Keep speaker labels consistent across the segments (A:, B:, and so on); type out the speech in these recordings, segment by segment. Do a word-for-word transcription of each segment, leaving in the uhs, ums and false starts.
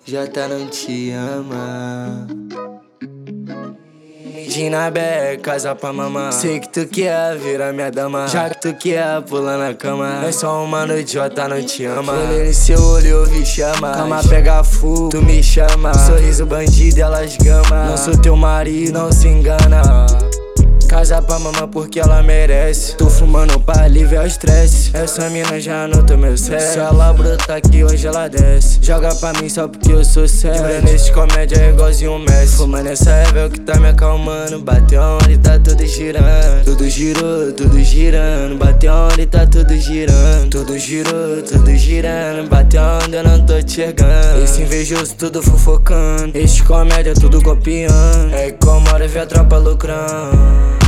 A: Jota não te ama. Dinabé, casa pra mamar. Sei que tu quer virar minha dama, já que tu quer pular na cama. É só uma noite, Jota não te ama. Olhei no seu olho, eu vi chama. Cama pega fogo, tu me chama. Sorriso bandido, elas gama. Não sou teu marido, não se engana. Casa pra mamãe porque ela merece. Tô fumando pra aliviar o estresse. Essa mina já notou meu sexo. Se ela brota aqui, hoje ela desce. Joga pra mim só porque eu sou sério. Quebrando esse comédia é igualzinho um Messi. Fumando essa erva é o que tá me acalmando. Bateu onda e tá tudo girando. Tudo girou, tudo girando. Bateu onda e tá tudo girando. Tudo girou, tudo girando. Bateu onda, eu não tô te enxergando. Esse invejoso tudo fofocando. Este comédia tudo copiando. É como hora ver a tropa lucrando.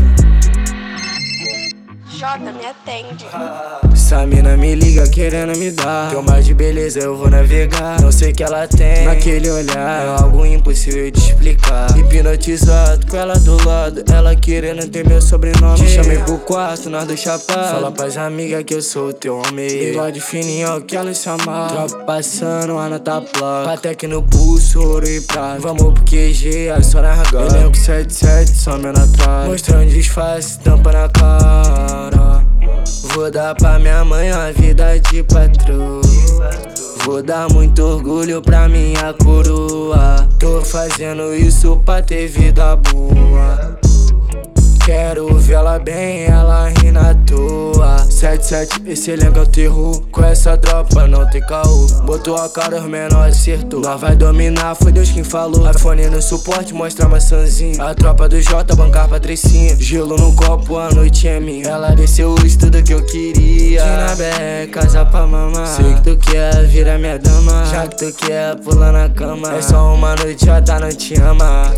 B: Jota, me atende.
A: Essa mina me liga querendo me dar. Teu mar de beleza eu vou navegar. Não sei o que ela tem naquele olhar. É algo impossível de explicar. Hipnotizado com ela do lado. Ela querendo ter meu sobrenome. Te chamei pro quarto, nós do chapado. Fala pras amigas que eu sou o teu homem. Bigode fininho que ela se amarra. Tropa passando, a nota placa. Patek no pulso, ouro e prata. Vamos pro Q G, é só na ragada. Elenco sete sete, só meu na trás. Mostrando disfarce, tampa na cara. Vou dar pra minha mãe uma vida de patroa. Vou dar muito orgulho pra minha coroa. Tô fazendo isso pra ter vida boa. Quero vê-la bem, ela ri na toa. Sete sete, esse elenco é o terror. Com essa tropa não tem caô. Botou a cara, os menores acertou. Nós vai dominar, foi Deus quem falou. iPhone no suporte, mostra a maçãzinha. A tropa do Jota, bancar patricinha. Gelo no copo, a noite é minha. Ela desceu hoje tudo que eu queria. Dinabé, casa pra mamar. Sei que tu quer virar minha dama, já que tu quer pular na cama. É só uma noite, Jota não te ama.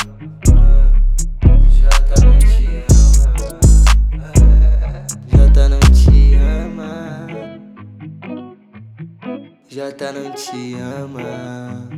A: Jota não te ama. Jota não te ama.